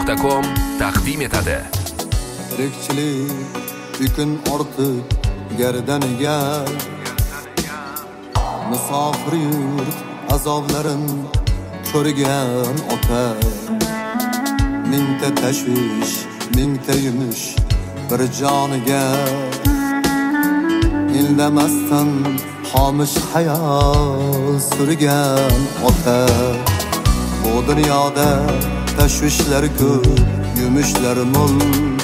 Media.com taqdim etadi. Tirikchilik yukun ortib gardaniga, musofir yurt azoblarin ko'rgan ota. Mingta tashvish, mingta yumush bir joniga, indamasdan xomish hayol surgan ota. Bu dunyoda tashvishlar ko'p, yumushlar mo'l.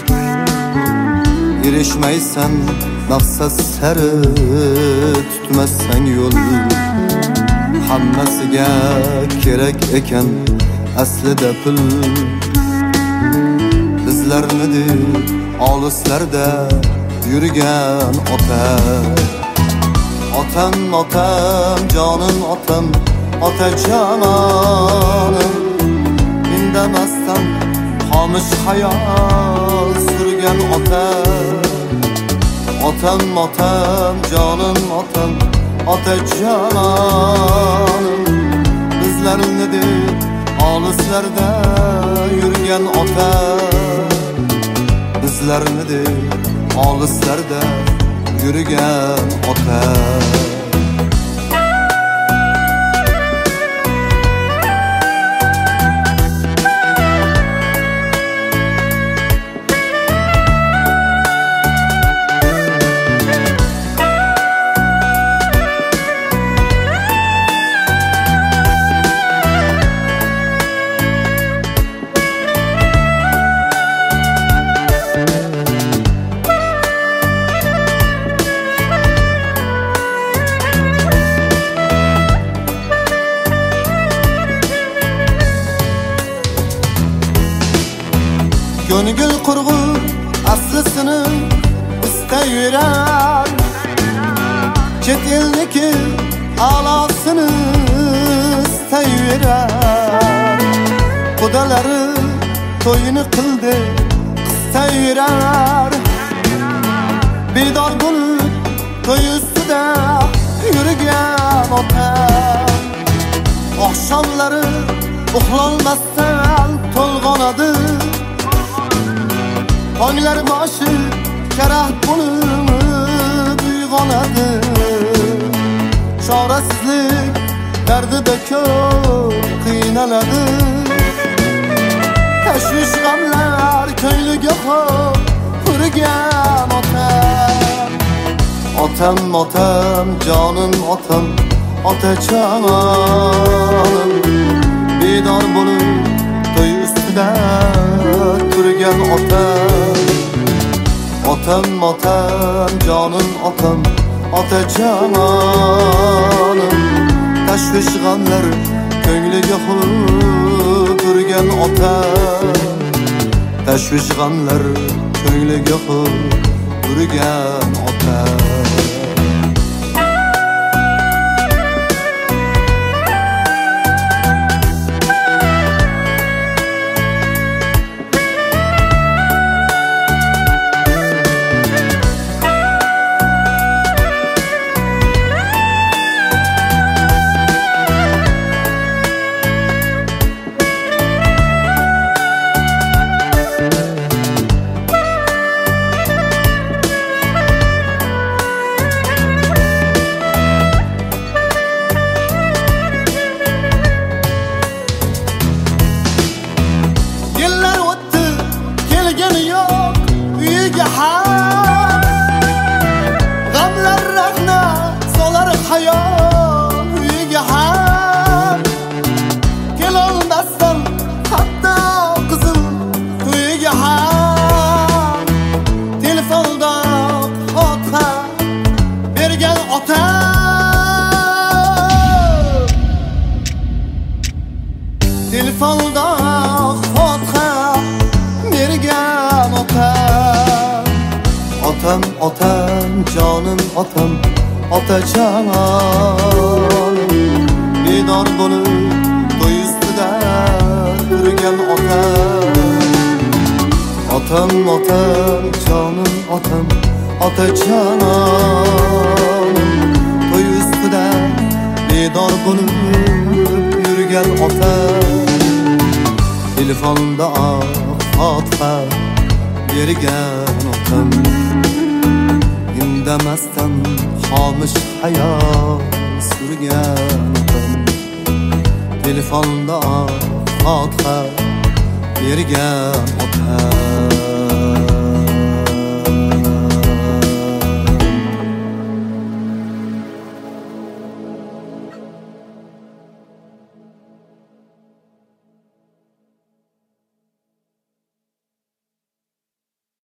Erishmaysan maqsad sari, tutmassan yo'l. Hammasiga kerak ekan aslida pul. Bizlarni olislarda yurgan ota. Otam, otam, jonim otam, otajonim. Indamasdan xomish hayol surgan ota. Otam, otam, jonim otam, otajonim. Bizlarni olislarda yurgan ota. Bizlarni olislarda yurgan ota. Gönül kurgu aslısını isteyirem, chet elniki alasını isteyirem. Kudaları toyunu kıldı isteyirem. Bidar bulup toy üstüde yürügen otam. Akşamları uxlanmasdan tolganadı. Tonglar boshi karaxt bo'lib uyg'onadi. Chorasizlik dardida ko'p qiynaladi. Tashvish g'amlar ko'ngliga urgan ota. Otam, otam, jonim otam, otajonim. Bidor bo'lib to'y ustida turgan ota. Otam, otam, jonim otam, otajonim. Tashvish g'amlar ko'ngliga urgan ota. Tashvish g'amlar ko'ngliga urgan ota. G'amlar rahna solar hayol uyiga ham. Kelolmasdan hatto qizim uyiga ham. Telefonda xotira bergan ota. Telefonda xotira bergan ota. Otam, otam, jonim otam, otajonim. Bidor bo'lib to'y ustida yurgan ota. Otam, otam, jonim otam, otajonim. To'y ustida bidor bo'lib yurgan ota. Telefonda fotiha bergan otam indamasdan xomush hayot surgan otam telefonda fotiha bergan otam